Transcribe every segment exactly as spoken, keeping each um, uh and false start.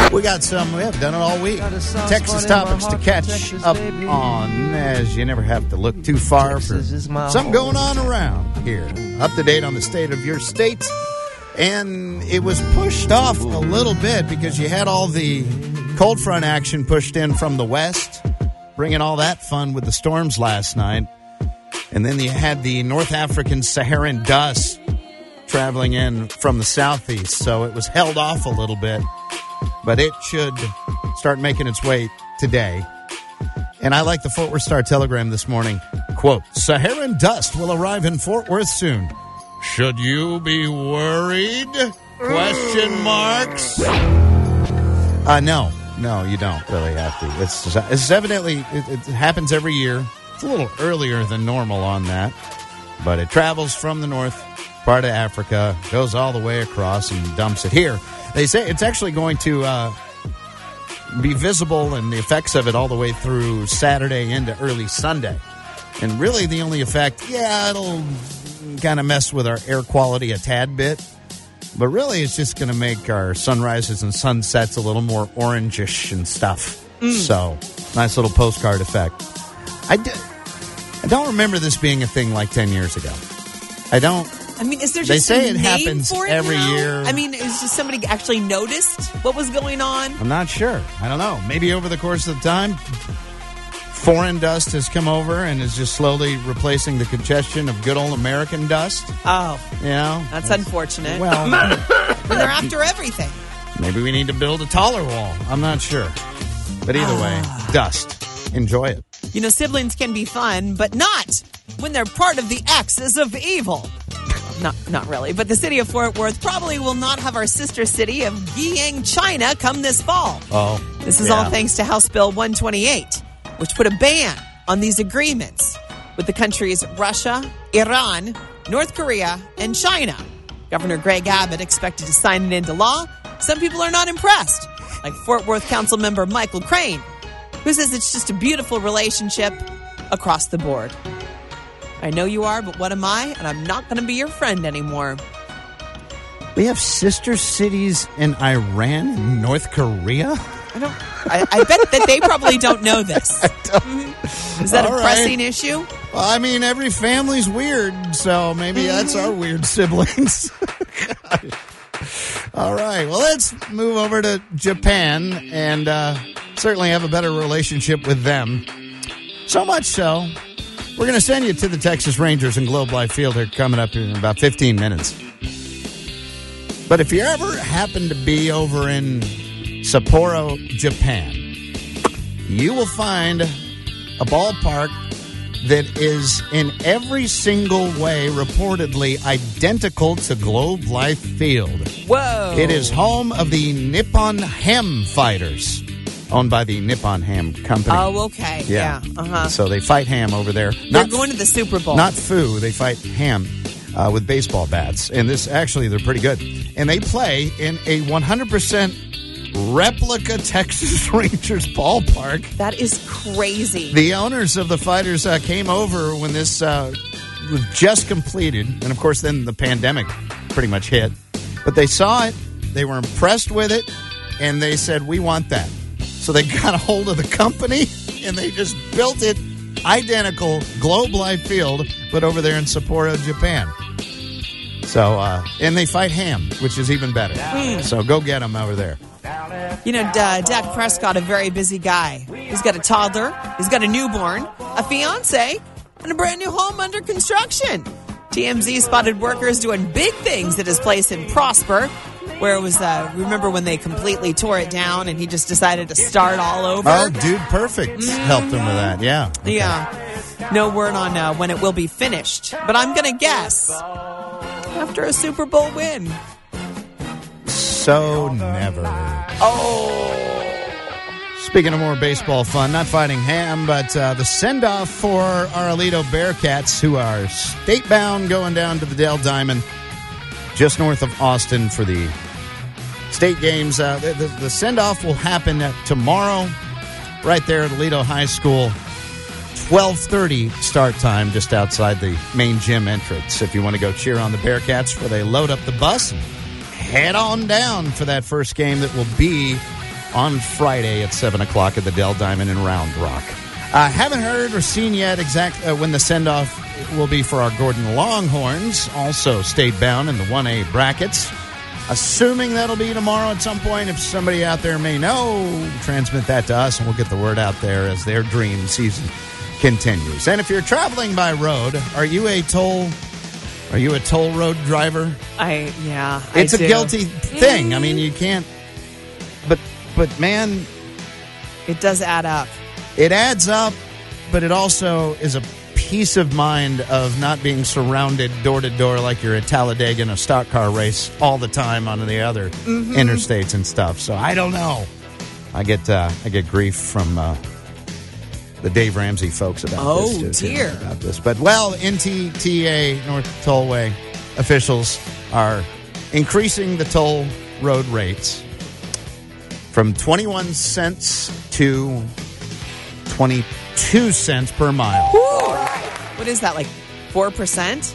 We got some, we have done it all week. Texas topics to catch up on, as you never have to look too far for something going on around here. Up to date on the state of your state. And it was pushed off a little bit because you had all the cold front action pushed in from the west, bringing all that fun with the storms last night. And then you had the North African Saharan dust traveling in from the southeast, so it was held off a little bit. But it should start making its way today. And I like the Fort Worth Star-Telegram this morning. Quote, Saharan dust will arrive in Fort Worth soon. Should you be worried? Question marks. Uh, no. No, you don't really have to. It's, it's evidently, it, it happens every year. It's a little earlier than normal on that. But it travels from the north part of Africa, goes all the way across and dumps it here. They say it's actually going to uh, be visible and the effects of it all the way through Saturday into early Sunday. And really the only effect, yeah, it'll kind of mess with our air quality a tad bit. But really it's just going to make our sunrises and sunsets a little more orangish and stuff. Mm. So, nice little postcard effect. I, d- I don't remember this being a thing like ten years ago. I don't. I mean, is there they just say a it name happens for it every now? year. I mean, is just somebody actually noticed what was going on? I'm not sure. I don't know. Maybe over the course of the time, foreign dust has come over and is just slowly replacing the congestion of good old American dust. Oh. You know? That's unfortunate. Well, and they're after everything. Maybe we need to build a taller wall. I'm not sure. But either way, dust. Enjoy it. You know, siblings can be fun, but not when they're part of the axis of evil. Not not really, but the city of Fort Worth probably will not have our sister city of Guiyang, China come this fall. Oh, This is yeah. all thanks to House Bill one twenty-eight, which put a ban on these agreements with the countries Russia, Iran, North Korea, and China. Governor Greg Abbott expected to sign it into law. Some people are not impressed, like Fort Worth Council member Michael Crane, who says it's just a beautiful relationship across the board. I know you are, but what am I? And I'm not going to be your friend anymore. We have sister cities in Iran and North Korea? I don't. I, I bet that they probably don't know this. Mm-hmm. Is that All a right. pressing issue? Well, I mean, every family's weird, so maybe that's our weird siblings. All right, well, let's move over to Japan and uh, certainly have a better relationship with them. So much so, we're going to send you to the Texas Rangers in Globe Life Field here coming up in about fifteen minutes. But if you ever happen to be over in Sapporo, Japan, you will find a ballpark that is in every single way reportedly identical to Globe Life Field. Whoa. It is home of the Nippon Ham Fighters, owned by the Nippon Ham Company. Oh, okay. Yeah. Yeah. Uh-huh. So they fight ham over there. They're Not, going to the Super Bowl. not foo, they fight ham uh, with baseball bats. And this, actually, they're pretty good. And they play in a one hundred percent replica Texas Rangers ballpark. That is crazy. The owners of the Fighters uh, came over when this uh, was just completed. And, of course, then the pandemic pretty much hit. But they saw it. They were impressed with it. And they said, we want that. So they got a hold of the company, and they just built it identical Globe Life Field, but over there in Sapporo, Japan. So, uh, and they fight ham, which is even better. Mm. So go get them over there. You know, uh, Dak Prescott, a very busy guy. He's got a toddler, he's got a newborn, a fiance, and a brand new home under construction. T M Z spotted workers doing big things at his place in Prosper, where it was, uh, remember when they completely tore it down and he just decided to start all over? Oh, Dude Perfect mm-hmm. helped him with that, yeah. Okay. Yeah. No word on uh, when it will be finished, but I'm going to guess after a Super Bowl win. So never. Oh. Speaking of more baseball fun, not fighting ham, but uh, the send-off for our Aledo Bearcats, who are state-bound going down to the Dell Diamond, just north of Austin for the state games. Uh, the, the, the send-off will happen tomorrow right there at Aledo High School. twelve thirty start time just outside the main gym entrance. If you want to go cheer on the Bearcats where they load up the bus and head on down for that first game that will be on Friday at seven o'clock at the Dell Diamond in Round Rock. I uh, haven't heard or seen yet exact uh, when the send-off will be for our Gordon Longhorns, also state-bound in the one A brackets. Assuming that'll be tomorrow at some point. If somebody out there may know, transmit that to us, and we'll get the word out there as their dream season continues. And if you're traveling by road, are you a toll... Are you a toll road driver? I, yeah, It's I a do. guilty thing. I mean, you can't... But, but man... It does add up. It adds up, but it also is a peace of mind of not being surrounded door to door like you're at Talladega in a stock car race all the time on the other mm-hmm. interstates and stuff. So I don't know. I get uh, I get grief from uh, the Dave Ramsey folks about oh, this. Oh dear, about this. But well, N T T A North Tollway officials are increasing the toll road rates from twenty-one cents to twenty-two cents per mile. Ooh. What is that, like four percent?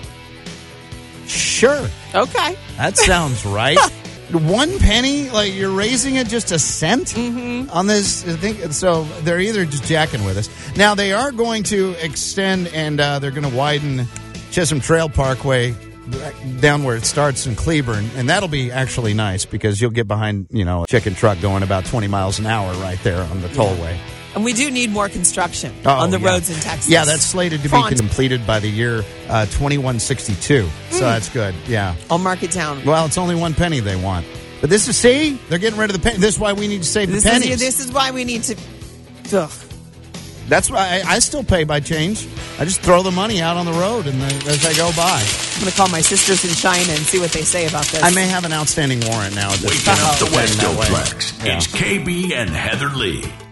Sure. Okay. That sounds right. One penny? Like, you're raising it just a cent mm-hmm. on this thing? So they're either just jacking with us. Now, they are going to extend, and uh, they're going to widen Chisholm Trail Parkway down where it starts in Cleburne, and that'll be actually nice because you'll get behind, you know, a chicken truck going about twenty miles an hour right there on the tollway. And we do need more construction oh, on the yeah. roads in Texas. Yeah, that's slated to Front. be completed by the year uh, twenty-one sixty-two. Mm. So that's good, yeah. I'll mark it down. Well, it's only one penny they want. But this is, see, they're getting rid of the penny. This is why we need to save this the pennies. Is, this is why we need to... Ugh. That's why I, I still pay by change. I just throw the money out on the road and the, as I go by. I'm going to call my sisters in China and see what they say about this. I may have an outstanding warrant now. At this Waking up the Westoplex. Yeah. It's K B and Heather Lee.